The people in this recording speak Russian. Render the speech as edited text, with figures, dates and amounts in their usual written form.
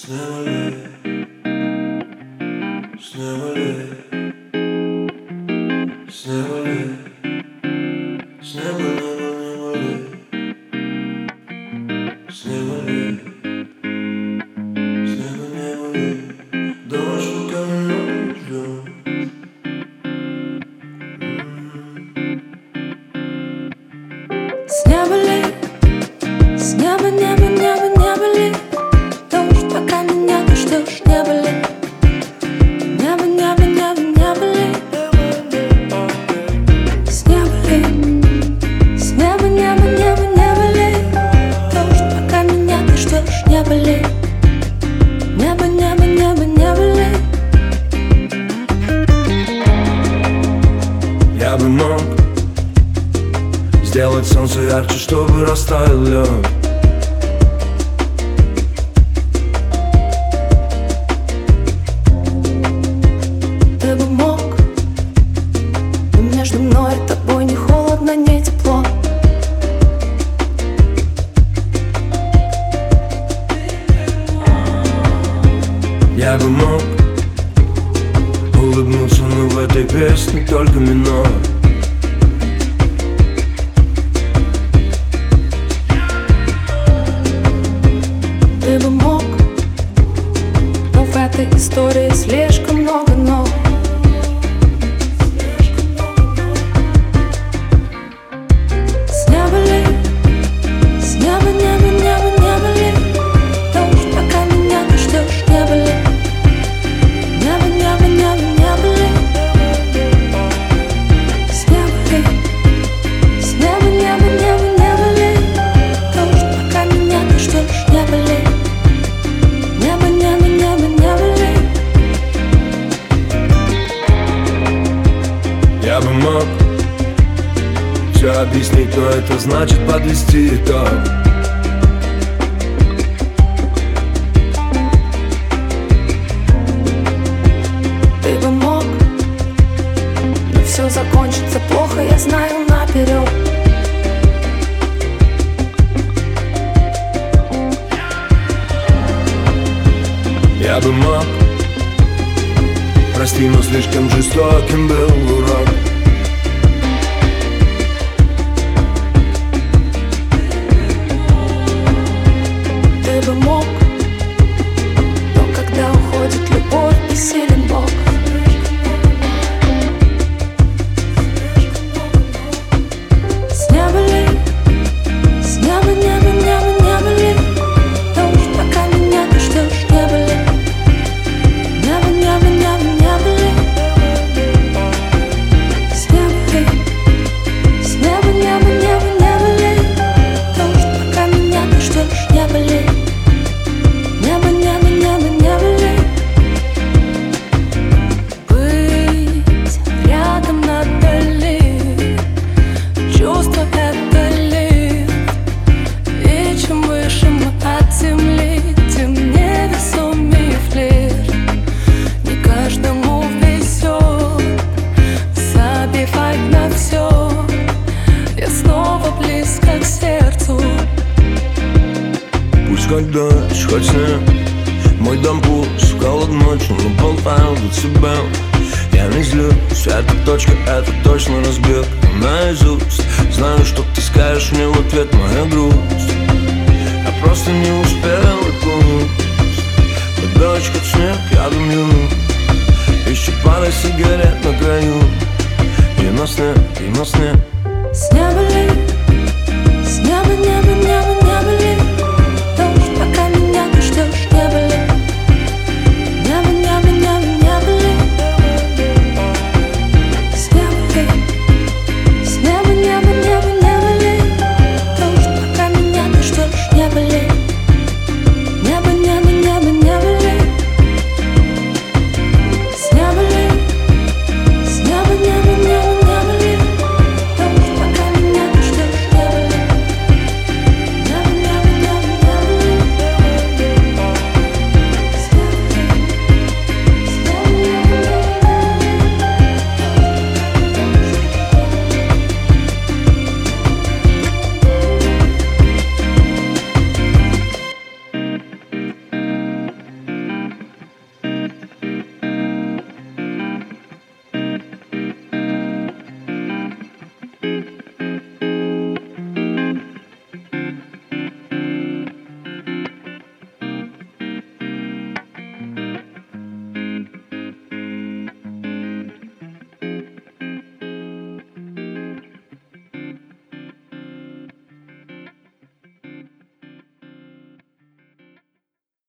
С неба ли, с неба, небо, небо, небо ли? Дождь, пока меня ты ждешь, небо ли? Небо, небо, небо, небо ли? С неба ли, с неба, небо, небо, небо ли? Дождь, пока меня ты ждешь, небо ли? Небо, небо, небо, небо ли? Я бы мог сделать солнце ярче, чтобы растаял лед. Ты бы мог, но между мной и тобой не холодно, не тепло. Я бы мог улыбнуться, но в этой песне только минор. Ты бы мог, но в этой истории слишком много «но». С неба ли, с неба, небо, небо, небо ли? Дождь, пока меня ты ждешь, небо ли? Небо, небо, небо, небо ли? С неба ли, с неба, небо, небо, небо ли? Дождь, пока меня ты ждешь, небо ли? Небо, небо, небо, небо ли? Я бы мог все объяснить, но это значит подвести итог. Ты бы мог, но все закончится плохо, я знаю наперед. Я бы мог, прости, но слишком жестоким был урок. Ты бы мог, но когда уходит любовь, бессилен Бог. С неба ли, с неба, небо, небо, небо ли? Дождь, пока меня ты ждешь, небо ли? Небо, небо, небо, небо ли? С неба ли, с неба, небо, небо, небо ли? Дождь, пока меня ты ждешь, небо ли? Небо, небо, небо, небо ли? Быть рядом надали, чувство это ли? И чем выше мы от земли, тем невесомее флирт. Не каждому везет забивать на все. Я снова близко к сердцу. Пусть хоть дождь, хоть снег, мой дом пуст, холод ночью, но болтаю до тебя. Я не злюсь, эта точка, это точно разбег наизусть. Знаю, что ты скажешь мне в ответ, моя грусть. Я просто не успел и пусть. Хоть дождь, хоть снег, я дымлю. Еще пара сигарет на краю. И на сне, и на сне. С неба ли,